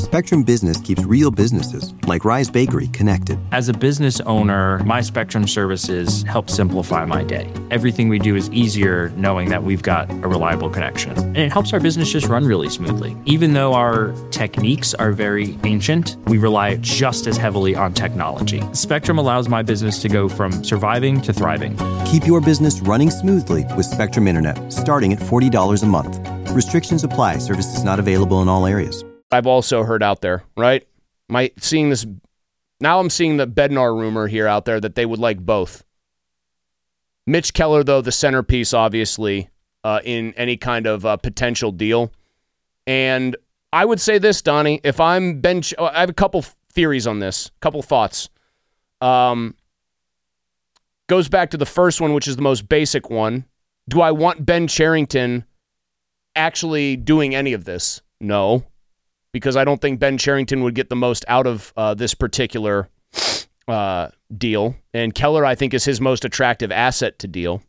Spectrum Business keeps real businesses, like Rise Bakery, connected. As a business owner, my Spectrum services help simplify my day. Everything we do is easier knowing that we've got a reliable connection. And it helps our business just run really smoothly. Even though our techniques are very ancient, we rely just as heavily on technology. Spectrum allows my business to go from surviving to thriving. Keep your business running smoothly with Spectrum Internet, starting at $40 a month. Restrictions apply. Services not available in all areas. I've also heard out there, right? Now I'm seeing the Bednar rumor here out there that they would like both. Mitch Keller, though, the centerpiece, obviously, in any kind of potential deal. And I would say this, Donnie, if I'm I have a couple theories on this, a couple thoughts. Goes back to the first one, which is the most basic one. Do I want Ben Cherington actually doing any of this? No. Because I don't think Ben Cherington would get the most out of this particular deal. And Keller, I think, is his most attractive asset to deal.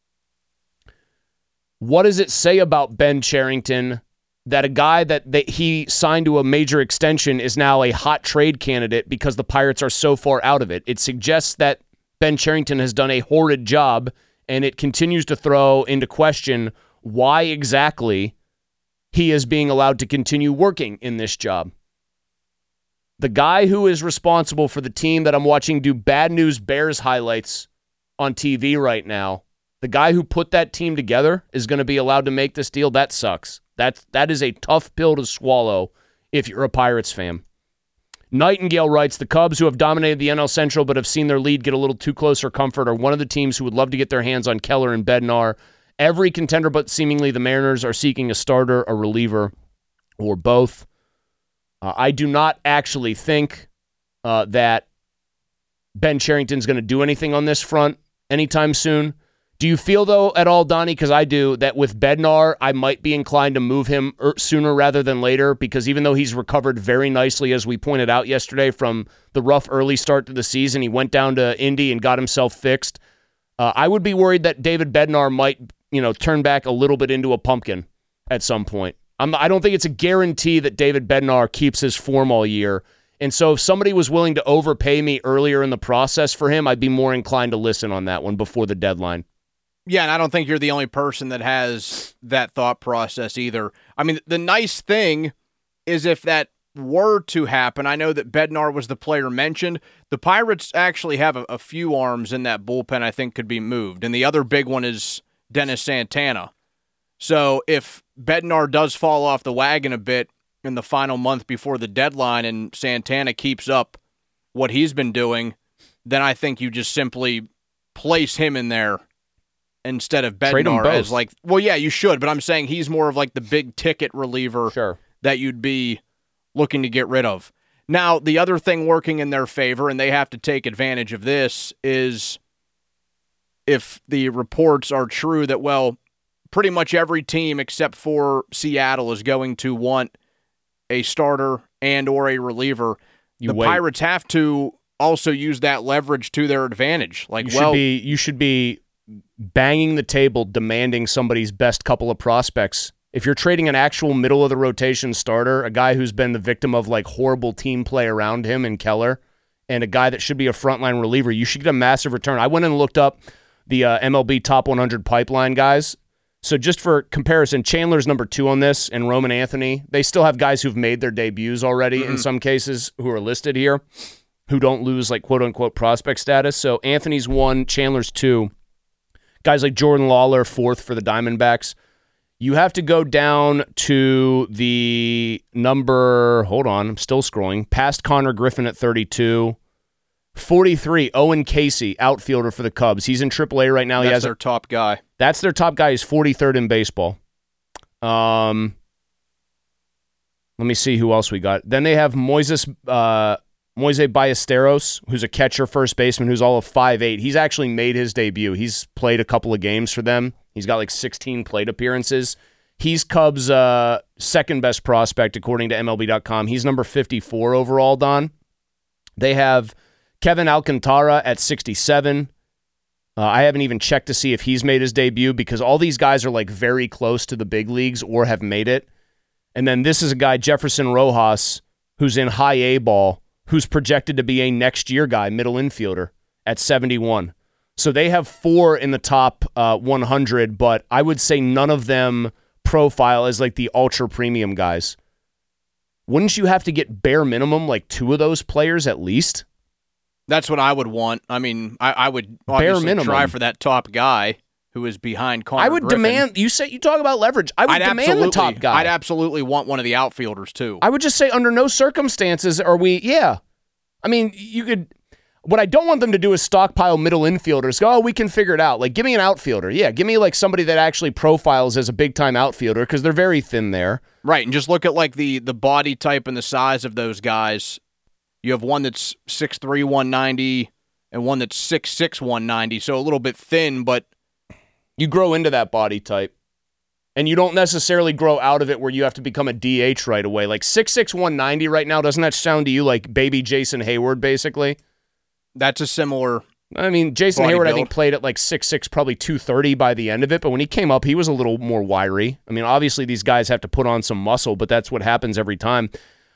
What does it say about Ben Cherington that a guy that he signed to a major extension is now a hot trade candidate because the Pirates are so far out of it? It suggests that Ben Cherington has done a horrid job, and it continues to throw into question why exactly he is being allowed to continue working in this job. The guy who is responsible for the team that I'm watching do Bad News Bears highlights on TV right now, the guy who put that team together is going to be allowed to make this deal. That sucks. That is a tough pill to swallow if you're a Pirates fan. Nightingale writes, the Cubs, who have dominated the NL Central but have seen their lead get a little too close for comfort, are one of the teams who would love to get their hands on Keller and Bednar. Every contender but seemingly the Mariners are seeking a starter, a reliever, or both. I do not actually think that Ben Cherington's going to do anything on this front anytime soon. Do you feel, though, at all, Donnie, because I do, that with Bednar, I might be inclined to move him sooner rather than later? Because even though he's recovered very nicely, as we pointed out yesterday, from the rough early start to the season, he went down to Indy and got himself fixed. I would be worried that David Bednar might turn back a little bit into a pumpkin at some point. I don't think it's a guarantee that David Bednar keeps his form all year. And so if somebody was willing to overpay me earlier in the process for him, I'd be more inclined to listen on that one before the deadline. Yeah, and I don't think you're the only person that has that thought process either. I mean, the nice thing is if that were to happen, I know that Bednar was the player mentioned. The Pirates actually have a few arms in that bullpen I think could be moved. And the other big one is Dennis Santana. So if Bednar does fall off the wagon a bit in the final month before the deadline and Santana keeps up what he's been doing, then I think you just simply place him in there instead of Bednar as you should, but I'm saying he's more of like the big ticket reliever that you'd be looking to get rid of. Now, the other thing working in their favor, and they have to take advantage of this, is if the reports are true that, pretty much every team except for Seattle is going to want a starter and or a reliever. Pirates have to also use that leverage to their advantage. You should be banging the table, demanding somebody's best couple of prospects. If you're trading an actual middle-of-the-rotation starter, a guy who's been the victim of horrible team play around him in Keller, and a guy that should be a frontline reliever, you should get a massive return. I went and looked up the MLB Top 100 pipeline guys. So just for comparison, Chandler's number 2 on this, and Roman Anthony. They still have guys who've made their debuts already in some cases who are listed here, who don't lose quote-unquote prospect status. So Anthony's 1, Chandler's 2. Guys like Jordan Lawler, 4th for the Diamondbacks. You have to go down to the number, hold on, I'm still scrolling, past Connor Griffin at 32. 43, Owen Casey, outfielder for the Cubs. He's in AAA right now. That's their top guy. That's their top guy. He's 43rd in baseball. Let me see who else we got. Then they have Moises Ballesteros, who's a catcher, first baseman, who's all of 5'8". He's actually made his debut. He's played a couple of games for them. He's got 16 plate appearances. He's Cubs' second best prospect, according to MLB.com. He's number 54 overall, Don. They have Kevin Alcantara at 67. I haven't even checked to see if he's made his debut because all these guys are very close to the big leagues or have made it. And then this is a guy, Jefferson Rojas, who's in high A ball, who's projected to be a next year guy, middle infielder at 71. So they have 4 in the top 100, but I would say none of them profile as like the ultra premium guys. Wouldn't you have to get bare minimum like 2 of those players at least? That's what I would want. I mean, I would obviously try for that top guy who is behind Connor I would Griffin. demand, you talk about leverage. I would demand the top guy. I'd absolutely want one of the outfielders too. I would just say under no circumstances are we, I mean, you could, what I don't want them to do is stockpile middle infielders. Go, we can figure it out. Like, give me an outfielder. Yeah, give me like somebody that actually profiles as a big-time outfielder because they're very thin there. Right, and just look at like the body type and the size of those guys. You have one that's 6'3", 190, and one that's 6'6", 190, so a little bit thin, but you grow into that body type. And you don't necessarily grow out of it where you have to become a DH right away. Like 6'6", 190 right now, doesn't that sound to you like baby Jason Hayward, basically? That's a similar. I mean, Jason Hayward, I think, played at like 6'6", probably 230 by the end of it. But when he came up, he was a little more wiry. I mean, obviously, these guys have to put on some muscle, but that's what happens every time.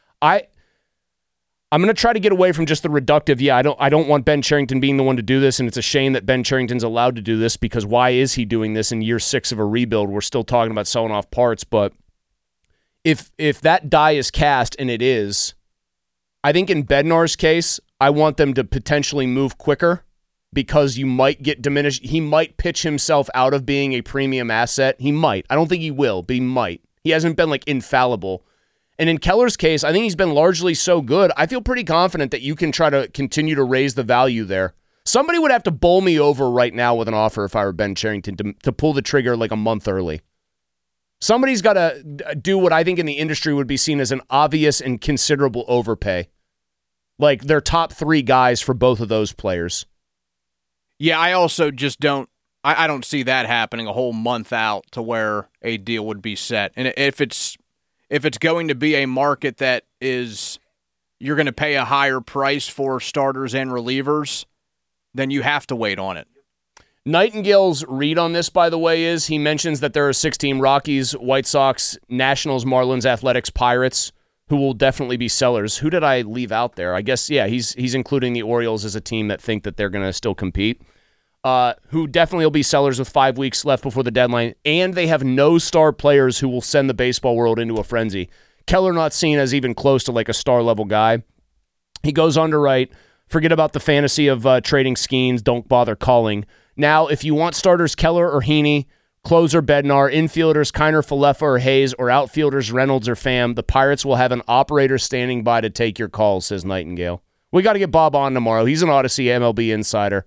I'm going to try to get away from just the reductive. Yeah, I don't want Ben Cherington being the one to do this, and it's a shame that Ben Cherington's allowed to do this because why is he doing this in year 6 of a rebuild? We're still talking about selling off parts, but if that die is cast, and it is, I think in Bednar's case, I want them to potentially move quicker because you might get diminished. He might pitch himself out of being a premium asset. He might. I don't think he will, but he might. He hasn't been like infallible. And in Keller's case, I think he's been largely so good. I feel pretty confident that you can try to continue to raise the value there. Somebody would have to bowl me over right now with an offer if I were Ben Cherington to pull the trigger like a month early. Somebody's got to do what I think in the industry would be seen as an obvious and considerable overpay. Like their top 3 guys for both of those players. Yeah, I also just don't see that happening a whole month out to where a deal would be set. And if it's going to be a market that is you're going to pay a higher price for starters and relievers, then you have to wait on it. Nightingale's read on this, by the way, is he mentions that there are 16 Rockies, White Sox, Nationals, Marlins, Athletics, Pirates, who will definitely be sellers. Who did I leave out there? I guess, yeah, he's including the Orioles as a team that think that they're going to still compete. Who definitely will be sellers with 5 weeks left before the deadline, and they have no star players who will send the baseball world into a frenzy. Keller not seen as even close to like a star-level guy. He goes on to write, forget about the fantasy of trading Skeens, don't bother calling. Now, if you want starters Keller or Heaney, closer Bednar, infielders Kiner, Falefa, or Hayes, or outfielders Reynolds or Pham, the Pirates will have an operator standing by to take your calls, says Nightingale. We got to get Bob on tomorrow. He's an Odyssey MLB insider.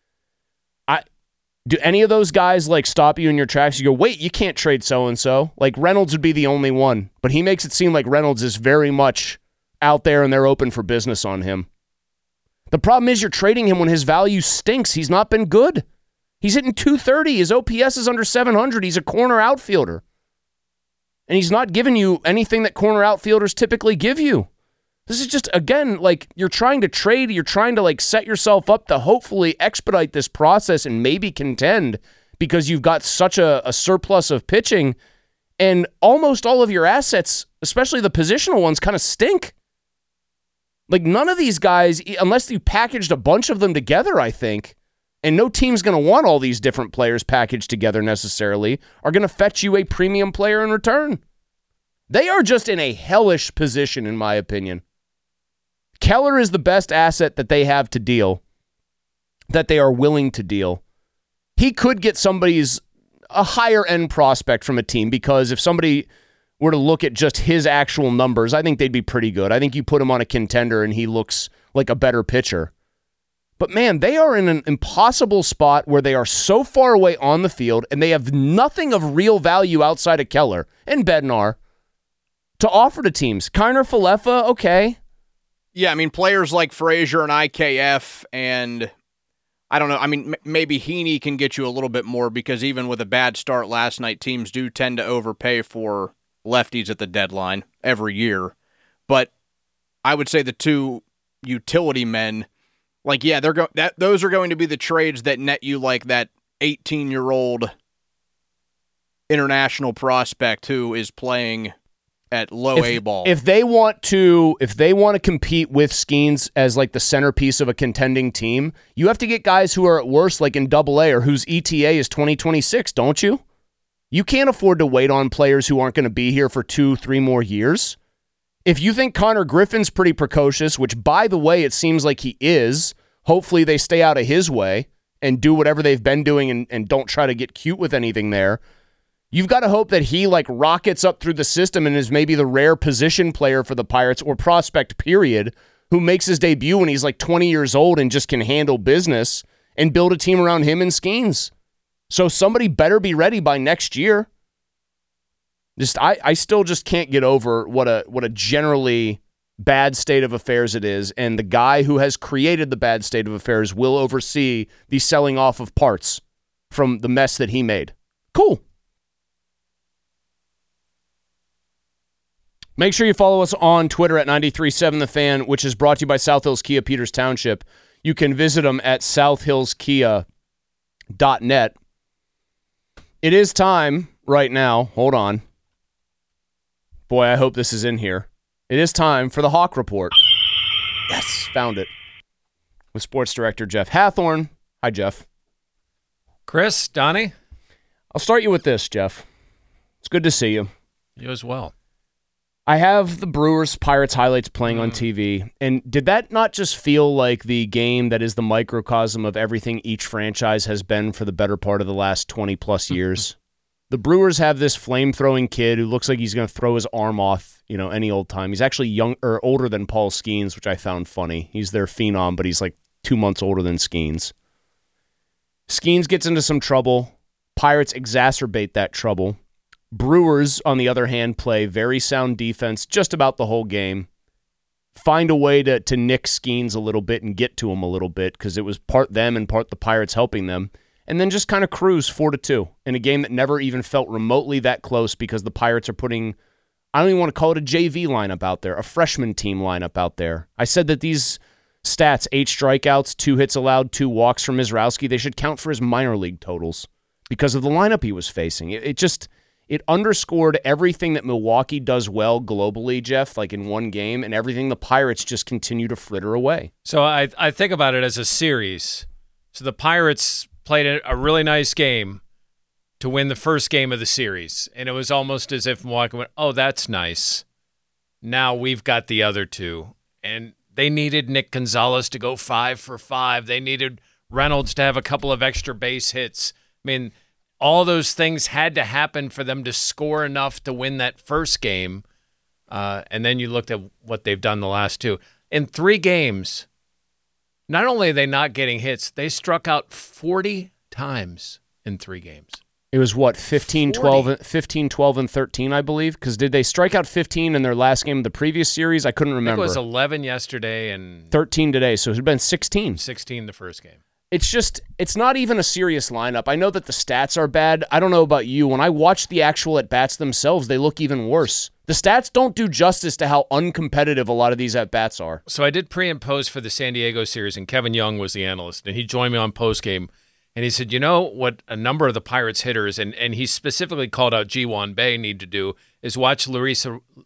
Do any of those guys like stop you in your tracks? You go, wait, you can't trade so-and-so. Like Reynolds would be the only one, but he makes it seem like Reynolds is very much out there and they're open for business on him. The problem is you're trading him when his value stinks. He's not been good. He's hitting 230. His OPS is under 700. He's a corner outfielder. And he's not giving you anything that corner outfielders typically give you. This is just, again, like you're trying to trade, you're trying to like set yourself up to hopefully expedite this process and maybe contend because you've got such a surplus of pitching and almost all of your assets, especially the positional ones, kind of stink. Like none of these guys, unless you packaged a bunch of them together, I think, and no team's going to want all these different players packaged together necessarily, are going to fetch you a premium player in return. They are just in a hellish position, in my opinion. Keller is the best asset that they have to deal, that they are willing to deal. He could get a higher end prospect from a team because if somebody were to look at just his actual numbers, I think they'd be pretty good. I think you put him on a contender and he looks like a better pitcher. But man, they are in an impossible spot where they are so far away on the field and they have nothing of real value outside of Keller and Bednar to offer to teams. Kiner, Falefa, okay. Yeah, I mean, players like Frazier and IKF and, I don't know, I mean, maybe Heaney can get you a little bit more because even with a bad start last night, teams do tend to overpay for lefties at the deadline every year. But I would say the two utility men, like, yeah, those are going to be the trades that net you like that 18-year-old international prospect who is playing at low A ball. If they want to compete with Skeens as like the centerpiece of a contending team, you have to get guys who are at worst like in Double-A or whose ETA is 2026, don't you? You can't afford to wait on players who aren't going to be here for 2-3 more years. If you think Connor Griffin's pretty precocious, which by the way it seems like he is, hopefully they stay out of his way and do whatever they've been doing and don't try to get cute with anything there. You've got to hope that he like rockets up through the system and is maybe the rare position player for the Pirates or prospect period who makes his debut when he's like 20 years old and just can handle business and build a team around him and Skeens. So somebody better be ready by next year. I still just can't get over what a generally bad state of affairs it is, and the guy who has created the bad state of affairs will oversee the selling off of parts from the mess that he made. Cool. Make sure you follow us on Twitter at 937 The Fan, which is brought to you by South Hills Kia Peters Township. You can visit them at southhillskia.net. It is time right now. Hold on. Boy, I hope this is in here. It is time for the Hawk Report. Yes, found it. With sports director Jeff Hathorn. Hi, Jeff. Chris, Donnie. I'll start you with this, Jeff. It's good to see you. You as well. I have the Brewers-Pirates highlights playing on TV, and did that not just feel like the game that is the microcosm of everything each franchise has been for the better part of the last 20-plus years? The Brewers have this flame-throwing kid who looks like he's going to throw his arm off, any old time. He's actually older than Paul Skeens, which I found funny. He's their phenom, but he's like 2 months older than Skeens. Skeens gets into some trouble. Pirates exacerbate that trouble. Brewers, on the other hand, play very sound defense just about the whole game. Find a way to nick Skeens a little bit and get to him a little bit because it was part them and part the Pirates helping them. And then just kind of cruise 4-2 in a game that never even felt remotely that close because the Pirates are putting, I don't even want to call it a JV lineup out there, a freshman team lineup out there. I said that these stats, 8 strikeouts, 2 hits allowed, 2 walks from Mizrowski, they should count for his minor league totals because of the lineup he was facing. It underscored everything that Milwaukee does well globally, Jeff, like in one game, and everything the Pirates just continue to fritter away. So I think about it as a series. So the Pirates played a really nice game to win the first game of the series, and it was almost as if Milwaukee went, oh, that's nice. Now we've got the other two. And they needed Nick Gonzalez to go 5 for 5. They needed Reynolds to have a couple of extra base hits. I mean, all those things had to happen for them to score enough to win that first game. And then you looked at what they've done the last two. In 3 games, not only are they not getting hits, they struck out 40 times in 3 games. It was what, 15, 12, and 13, I believe? Because did they strike out 15 in their last game of the previous series? I couldn't remember. I think it was 11 yesterday and 13 today, so it had been 16. 16 the first game. It's not even a serious lineup. I know that the stats are bad. I don't know about you. When I watch the actual at-bats themselves, they look even worse. The stats don't do justice to how uncompetitive a lot of these at-bats are. So I did pre and post for the San Diego series, and Kevin Young was the analyst, and he joined me on postgame, and he said, you know what a number of the Pirates hitters, and he specifically called out Ji-Hwan Bae, need to do, is watch Luis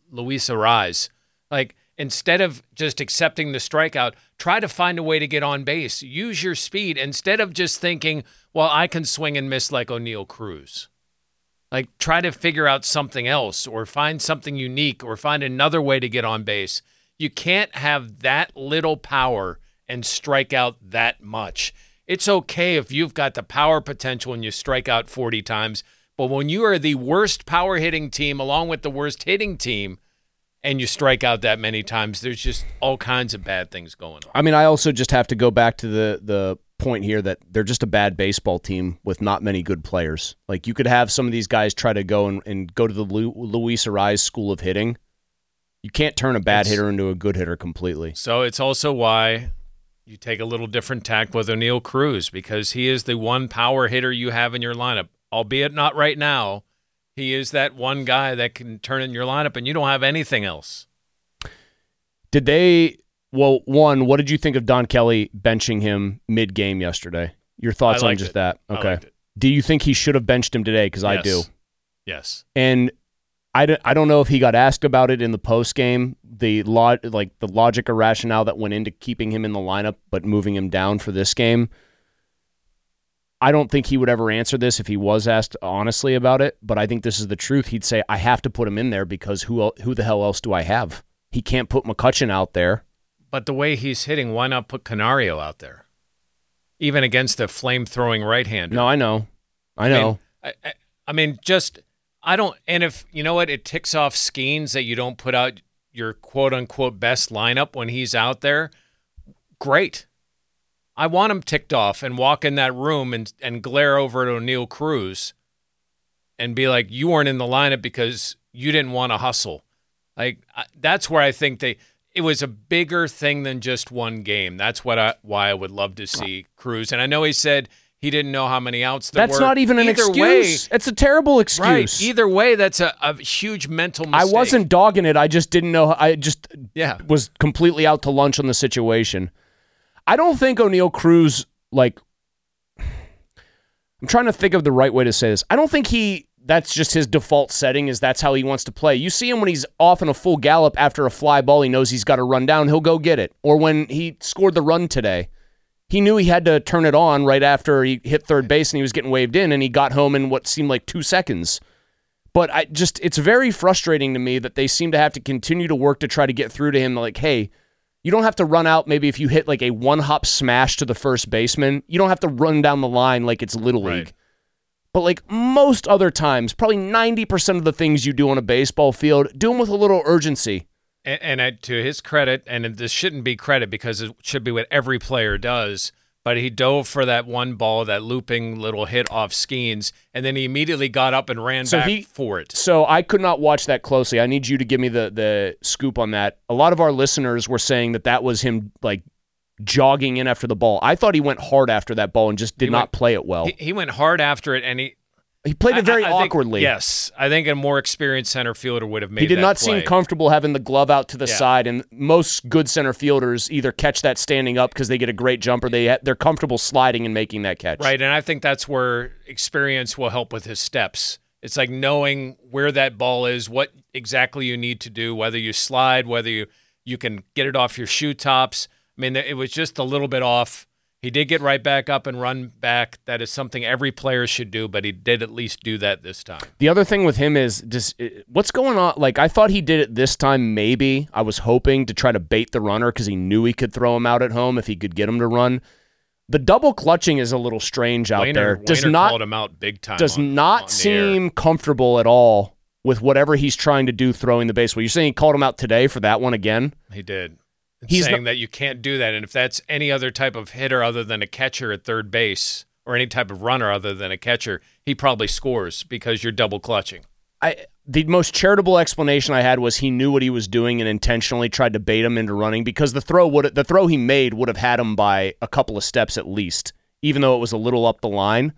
Arraez. Like, instead of just accepting the strikeout, try to find a way to get on base. Use your speed instead of just thinking, well, I can swing and miss like O'Neal Cruz. Like, try to figure out something else or find something unique or find another way to get on base. You can't have that little power and strike out that much. It's okay if you've got the power potential and you strike out 40 times, but when you are the worst power hitting team along with the worst hitting team, and you strike out that many times, there's just all kinds of bad things going on. I mean, I also just have to go back to the point here that they're just a bad baseball team with not many good players. Like, you could have some of these guys try to go and go to the Luis Arraez school of hitting. You can't turn a bad hitter into a good hitter completely. So it's also why you take a little different tack with O'Neal Cruz, because he is the one power hitter you have in your lineup, albeit not right now. He is that one guy that can turn in your lineup, and you don't have anything else. What did you think of Don Kelly benching him mid-game yesterday? Your thoughts on just that? Okay. I liked it. Do you think he should have benched him today? Because I do. Yes. And I don't know if he got asked about it in the post game. The logic or rationale that went into keeping him in the lineup but moving him down for this game. I don't think he would ever answer this if he was asked honestly about it, but I think this is the truth. He'd say, I have to put him in there because who the hell else do I have? He can't put McCutchen out there. But the way he's hitting, why not put Canario out there? Even against a flame-throwing right-hander. No, I know. I mean, I don't, and if, you know what, it ticks off Skeens that you don't put out your quote-unquote best lineup when he's out there, great. I want him ticked off and walk in that room and glare over at O'Neal Cruz and be like, you weren't in the lineup because you didn't want to hustle. Like, that's where I think it was a bigger thing than just one game. That's why I would love to see Cruz. And I know he said he didn't know how many outs there were. That's not even an excuse. It's a terrible excuse. Right. Either way, that's a huge mental mistake. I wasn't dogging it. I just didn't know. I just was completely out to lunch on the situation. I don't think O'Neal Cruz, I'm trying to think of the right way to say this. I don't think that's just his default setting, is that's how he wants to play. You see him when he's off in a full gallop after a fly ball, he knows he's got to run down, he'll go get it. Or when he scored the run today, he knew he had to turn it on right after he hit third base and he was getting waved in, and he got home in what seemed like 2 seconds. But it's very frustrating to me that they seem to have to continue to work to try to get through to him, like, hey, you don't have to run out maybe if you hit like a one-hop smash to the first baseman. You don't have to run down the line like it's Little League. Right. But like most other times, probably 90% of the things you do on a baseball field, do them with a little urgency. And to his credit, and this shouldn't be credit because it should be what every player does, but he dove for that one ball, that looping little hit off Skeens, and then he immediately got up and ran back for it. So I could not watch that closely. I need you to give me the scoop on that. A lot of our listeners were saying that was him like jogging in after the ball. I thought he went hard after that ball and just did not play it well. He went hard after it, and he played it very I awkwardly. Yes. I think a more experienced center fielder would have made that He did not play. seem comfortable having the glove out to the side, and most good center fielders either catch that standing up because they get a great jump, or they're comfortable sliding and making that catch. Right, and I think that's where experience will help with his steps. It's like knowing where that ball is, what exactly you need to do, whether you slide, whether you can get it off your shoe tops. I mean, it was just a little bit off. He did get right back up and run back. That is something every player should do, but he did at least do that this time. The other thing with him is just what's going on. Like, I thought he did it this time, maybe. I was hoping to try to bait the runner because he knew he could throw him out at home if he could get him to run. The double clutching is a little strange out there. Wainer called him out big time. Does not seem comfortable at all with whatever he's trying to do throwing the baseball. You're saying he called him out today for that one again? He did. He's saying that you can't do that, and if that's any other type of hitter other than a catcher at third base, or any type of runner other than a catcher, he probably scores because you're double clutching. The most charitable explanation I had was he knew what he was doing and intentionally tried to bait him into running, because the throw he made would have had him by a couple of steps at least, even though it was a little up the line.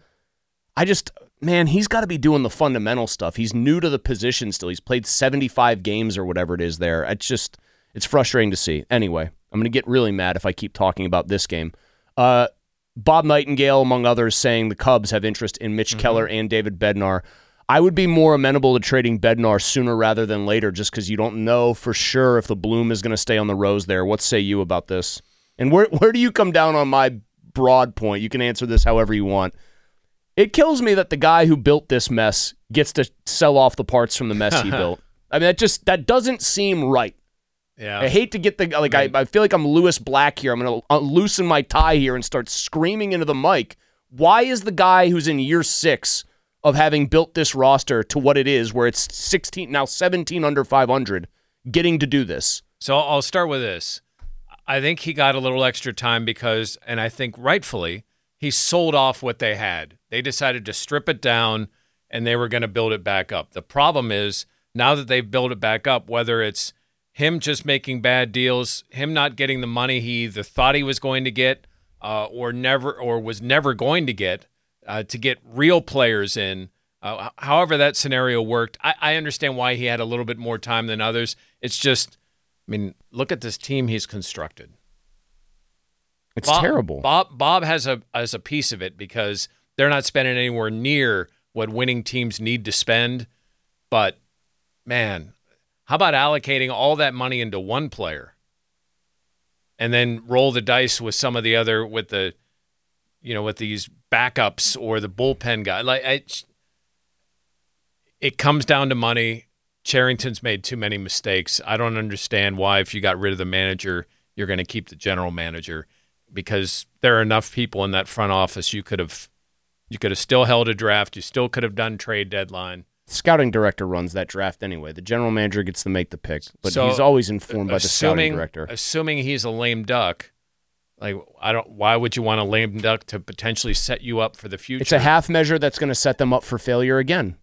He's got to be doing the fundamental stuff. He's new to the position still. He's played 75 games or whatever it is there. It's frustrating to see. Anyway, I'm going to get really mad if I keep talking about this game. Bob Nightingale, among others, saying the Cubs have interest in Mitch Keller and David Bednar. I would be more amenable to trading Bednar sooner rather than later, just because you don't know for sure if the bloom is going to stay on the rose there. What say you about this? And where do you come down on my broad point? You can answer this however you want. It kills me that the guy who built this mess gets to sell off the parts from the mess he built. I mean, that doesn't seem right. Yeah. I hate to get I feel like I'm Lewis Black here. I'm going to loosen my tie here and start screaming into the mic. Why is the guy who's in year 6 of having built this roster to what it is, where it's 17 under 500, getting to do this? So I'll start with this. I think he got a little extra time because, and I think rightfully, he sold off what they had. They decided to strip it down, and they were going to build it back up. The problem is, now that they've built it back up, whether it's him just making bad deals, him not getting the money he either thought he was going to get or was never going to get real players in. However that scenario worked, I understand why he had a little bit more time than others. It's just, look at this team he's constructed. It's terrible. Bob has a piece of it because they're not spending anywhere near what winning teams need to spend, but man, how about allocating all that money into one player and then roll the dice with some of the other, with the, with these backups or the bullpen guy. It comes down to money. Cherington's made too many mistakes. I don't understand why, if you got rid of the manager, you're going to keep the general manager, because there are enough people in that front office. You could have still held a draft. You still could have done trade deadline. Scouting director runs that draft anyway. The general manager gets to make the picks, but he's always informed by the scouting director. Assuming he's a lame duck, why would you want a lame duck to potentially set you up for the future? It's a half measure that's going to set them up for failure again.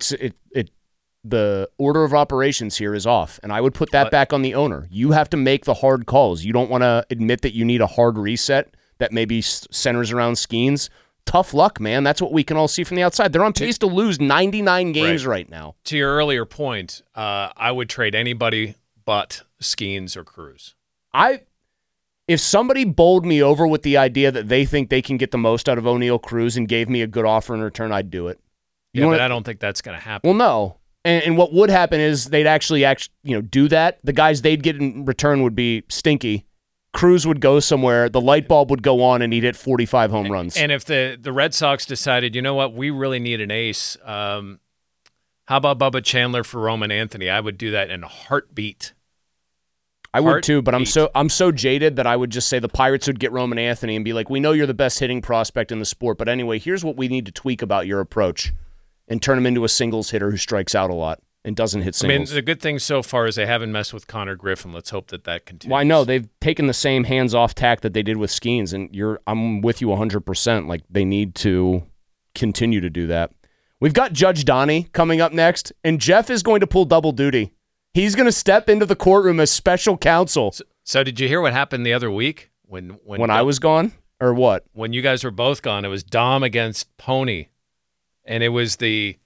The order of operations here is off, and I would put that back on the owner. You have to make the hard calls. You don't want to admit that you need a hard reset that maybe centers around Skeens. Tough luck, man. That's what we can all see from the outside. They're on pace to lose 99 games right now. To your earlier point, I would trade anybody but Skeens or Cruz. If somebody bowled me over with the idea that they think they can get the most out of O'Neal Cruz and gave me a good offer in return, I'd do it. But I don't think that's going to happen. Well, no. And what would happen is they'd actually do that. The guys they'd get in return would be stinky. Cruz would go somewhere, the light bulb would go on, and he'd hit 45 home runs. And if the Red Sox decided, you know what, we really need an ace, how about Bubba Chandler for Roman Anthony? I would do that in a heartbeat. I would too, but I'm so jaded that I would just say the Pirates would get Roman Anthony and be like, we know you're the best hitting prospect in the sport, but anyway, here's what we need to tweak about your approach, and turn him into a singles hitter who strikes out a lot and doesn't hit singles. I mean, the good thing so far is they haven't messed with Connor Griffin. Let's hope that continues. Well, I know. They've taken the same hands-off tack that they did with Skeens, and I'm with you 100%. Like, they need to continue to do that. We've got Judge Donnie coming up next, and Jeff is going to pull double duty. He's going to step into the courtroom as special counsel. So did you hear what happened the other week? When I was gone? Or what? When you guys were both gone, it was Dom against Pony. And it was the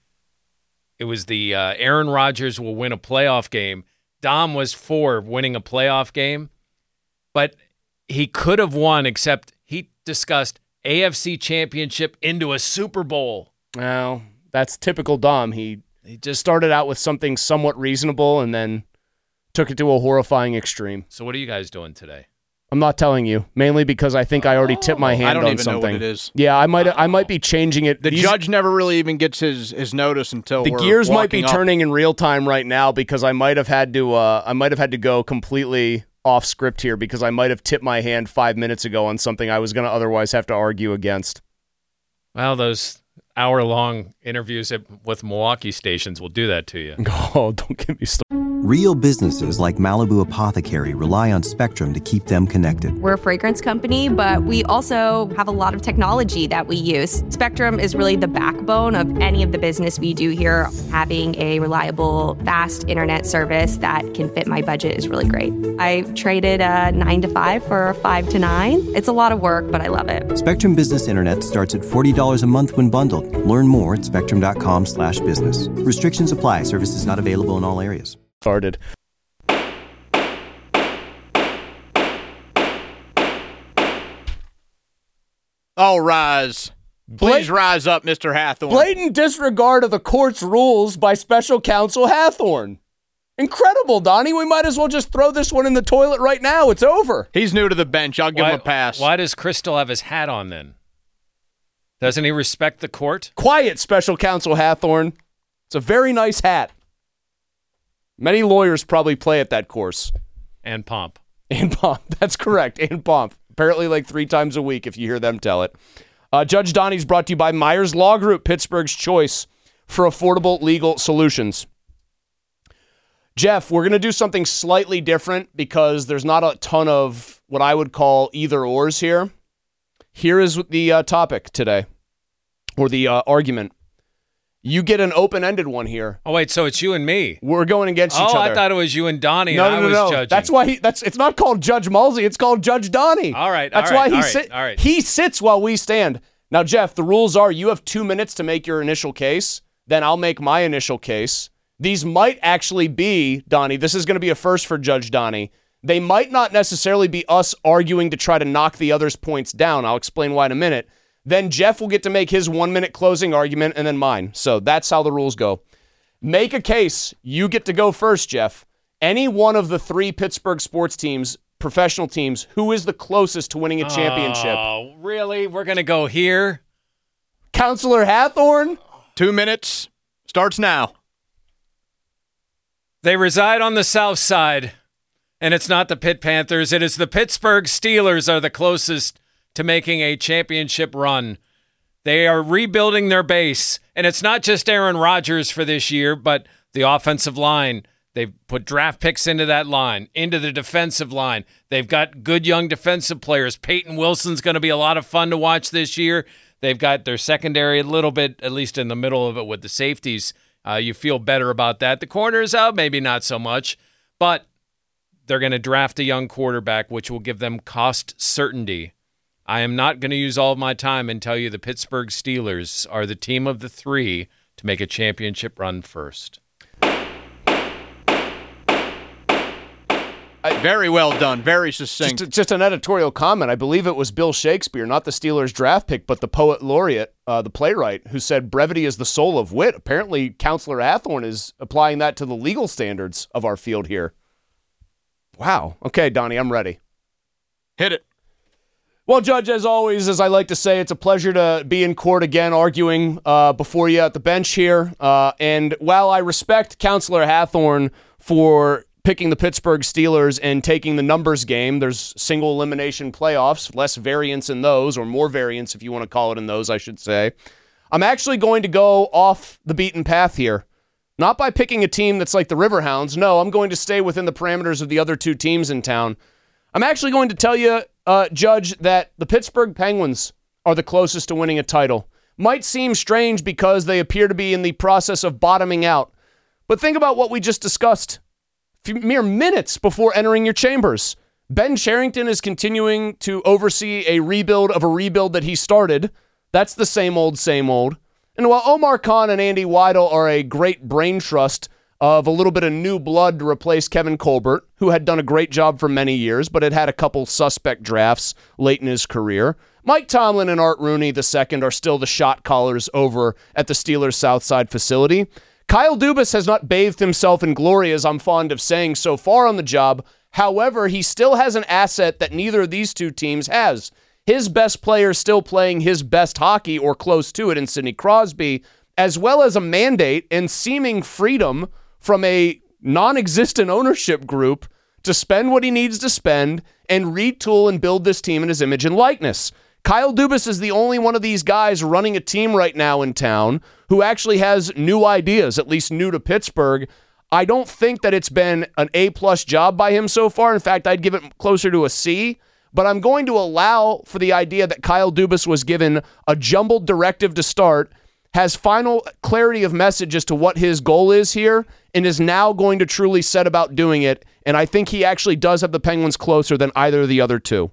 Aaron Rodgers will win a playoff game. Dom was for winning a playoff game, but he could have won, except he discussed AFC Championship into a Super Bowl. Well, that's typical Dom. He just started out with something somewhat reasonable and then took it to a horrifying extreme. So what are you guys doing today? I'm not telling you, mainly because I think I already tipped my hand on something. I don't even know what it is. Yeah, I might be changing it. The judge never really even gets his notice until the gears might be turning in real time right now, because I might have had to go completely off script here, because I might have tipped my hand 5 minutes ago on something I was going to otherwise have to argue against. Well, those hour-long interviews with Milwaukee stations will do that to you. Oh, don't get me started. Real businesses like Malibu Apothecary rely on Spectrum to keep them connected. We're a fragrance company, but we also have a lot of technology that we use. Spectrum is really the backbone of any of the business we do here. Having a reliable, fast internet service that can fit my budget is really great. I traded a 9 to 5 for a 5 to 9. It's a lot of work, but I love it. Spectrum Business Internet starts at $40 a month when bundled. Learn more at spectrum.com/business. Restrictions apply. Services not available in all areas. Started. All rise. Please rise up, Mr. Hathorn. Blatant disregard of the court's rules by special counsel Hathorn. Incredible, Donnie. We might as well just throw this one in the toilet right now. It's over. He's new to the bench. I'll give him a pass. Why does Chris still have his hat on then? Doesn't he respect the court? Quiet, special counsel Hathorn. It's a very nice hat. Many lawyers probably play at that course. And Pomp. And Pomp. That's correct. And Pomp. Apparently like 3 times a week if you hear them tell it. Judge Donnie's brought to you by Myers Law Group, Pittsburgh's choice for affordable legal solutions. Jeff, we're going to do something slightly different because there's not a ton of what I would call either-ors here. Here is the topic today, or the argument. You get an open-ended one here. Oh, wait, so it's you and me. We're going against each other. Oh, I thought it was you and Donnie, and I was judging. That's why it's not called Judge Mulsey, it's called Judge Donnie. All right, That's why he sits while we stand. Now, Jeff, the rules are you have 2 minutes to make your initial case, then I'll make my initial case. These might actually be, Donnie, this is going to be a first for Judge Donnie. They might not necessarily be us arguing to try to knock the other's points down. I'll explain why in a minute. Then Jeff will get to make his 1 minute closing argument and then mine. So that's how the rules go. Make a case. You get to go first, Jeff. Any one of the 3 Pittsburgh sports teams, professional teams, who is the closest to winning a championship? Oh, really? We're going to go here? Counselor Hathorn? 2 minutes. Starts now. They reside on the south side, and it's not the Pitt Panthers. It is the Pittsburgh Steelers are the closest to making a championship run. They are rebuilding their base, and it's not just Aaron Rodgers for this year, but the offensive line. They've put draft picks into that line, into the defensive line. They've got good young defensive players. Peyton Wilson's going to be a lot of fun to watch this year. They've got their secondary a little bit, at least in the middle of it with the safeties. You feel better about that. The corners out, maybe not so much, but they're going to draft a young quarterback, which will give them cost certainty. I am not going to use all of my time and tell you the Pittsburgh Steelers are the team of the 3 to make a championship run first. Very well done. Very succinct. Just an editorial comment. I believe it was Bill Shakespeare, not the Steelers draft pick, but the poet laureate, the playwright, who said brevity is the soul of wit. Apparently, Counselor Hathorn is applying that to the legal standards of our field here. Wow. Okay, Donnie, I'm ready. Hit it. Well, Judge, as always, as I like to say, it's a pleasure to be in court again arguing before you at the bench here. And while I respect Counselor Hathorn for picking the Pittsburgh Steelers and taking the numbers game, there's single elimination playoffs, less variance in those, or more variance if you want to call it in those, I should say. I'm actually going to go off the beaten path here. Not by picking a team that's like the Riverhounds. No, I'm going to stay within the parameters of the other 2 teams in town. I'm actually going to tell you, Judge, that the Pittsburgh Penguins are the closest to winning a title. Might seem strange because they appear to be in the process of bottoming out. But think about what we just discussed mere minutes before entering your chambers. Ben Cherington is continuing to oversee a rebuild of a rebuild that he started. That's the same old, same old. And while Omar Khan and Andy Weidel are a great brain trust of a little bit of new blood to replace Kevin Colbert, who had done a great job for many years, but had a couple suspect drafts late in his career, Mike Tomlin and Art Rooney II are still the shot callers over at the Steelers' Southside facility. Kyle Dubas has not bathed himself in glory, as I'm fond of saying, so far on the job. However, he still has an asset that neither of these 2 teams has. His best player still playing his best hockey, or close to it, in Sidney Crosby, as well as a mandate and seeming freedom from a non-existent ownership group to spend what he needs to spend and retool and build this team in his image and likeness. Kyle Dubas is the only one of these guys running a team right now in town who actually has new ideas, at least new to Pittsburgh. I don't think that it's been an A-plus job by him so far. In fact, I'd give it closer to a C. But I'm going to allow for the idea that Kyle Dubas was given a jumbled directive to start, has final clarity of message as to what his goal is here, and is now going to truly set about doing it. And I think he actually does have the Penguins closer than either of the other 2.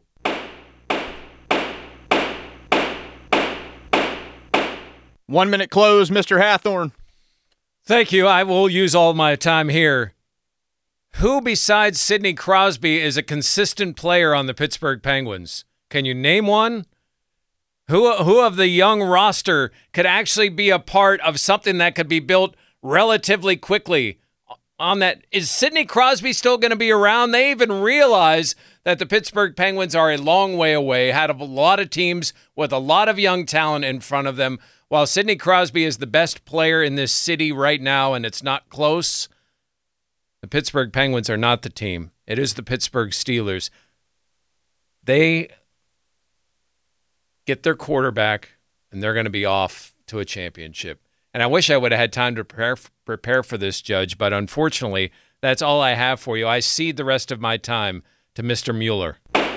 One minute close, Mr. Hathorn. Thank you. I will use all my time here. Who besides Sidney Crosby is a consistent player on the Pittsburgh Penguins? Can you name one? Who of the young roster could actually be a part of something that could be built relatively quickly on that? Is Sidney Crosby still going to be around? They even realize that the Pittsburgh Penguins are a long way away, had a lot of teams with a lot of young talent in front of them. While Sidney Crosby is the best player in this city right now, and it's not close, the Pittsburgh Penguins are not the team. It is the Pittsburgh Steelers. They get their quarterback, and they're going to be off to a championship. And I wish I would have had time to prepare for this, Judge, but unfortunately, that's all I have for you. I cede the rest of my time to Mr. Mueller.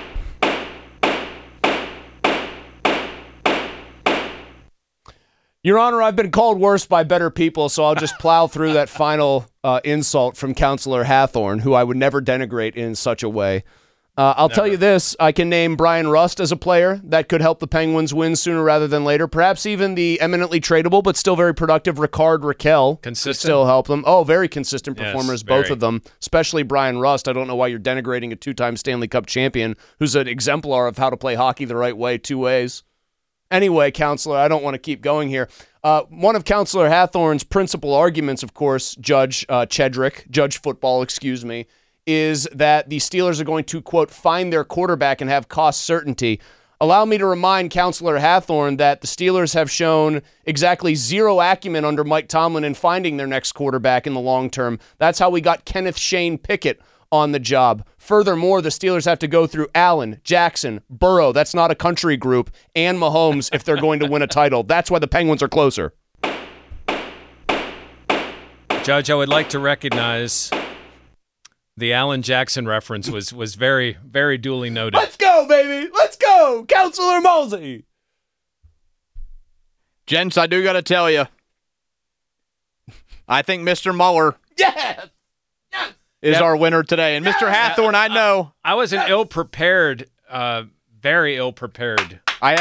Your Honor, I've been called worse by better people, so I'll just plow through that final insult from Counselor Hathorn, who I would never denigrate in such a way. I'll tell you this, I can name Brian Rust as a player that could help the Penguins win sooner rather than later. Perhaps even the eminently tradable but still very productive Ricard Raquel could still help them. Oh, very consistent performers, both of them, especially Brian Rust. I don't know why you're denigrating a 2-time Stanley Cup champion who's an exemplar of how to play hockey the right way, 2 ways. Anyway, Counselor, I don't want to keep going here. One of Counselor Hathorn's principal arguments, of course, Judge Football, is that the Steelers are going to, quote, find their quarterback and have cost certainty. Allow me to remind Counselor Hathorn that the Steelers have shown exactly zero acumen under Mike Tomlin in finding their next quarterback in the long term. That's how we got Kenneth Shane Pickett on the job. Furthermore, the Steelers have to go through Allen, Jackson, Burrow, that's not a country group, and Mahomes if they're going to win a title. That's why the Penguins are closer. Judge, I would like to recognize the Allen Jackson reference was very, very duly noted. Let's go, baby! Let's go! Counselor Mosey! Gents, I do got to tell you, I think Mr. Mueller is our winner today. And Mr. Hathorn, I know. I was an ill-prepared, very ill-prepared. I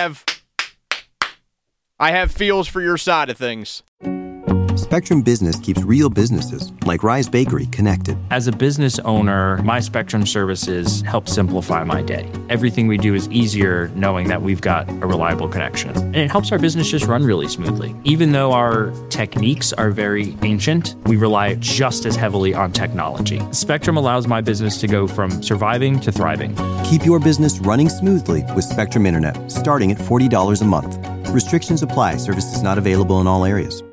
have feels for your side of things. Spectrum Business keeps real businesses, like Rise Bakery, connected. As a business owner, my Spectrum services help simplify my day. Everything we do is easier knowing that we've got a reliable connection. And it helps our business just run really smoothly. Even though our techniques are very ancient, we rely just as heavily on technology. Spectrum allows my business to go from surviving to thriving. Keep your business running smoothly with Spectrum Internet, starting at $40 a month. Restrictions apply. Services not available in all areas.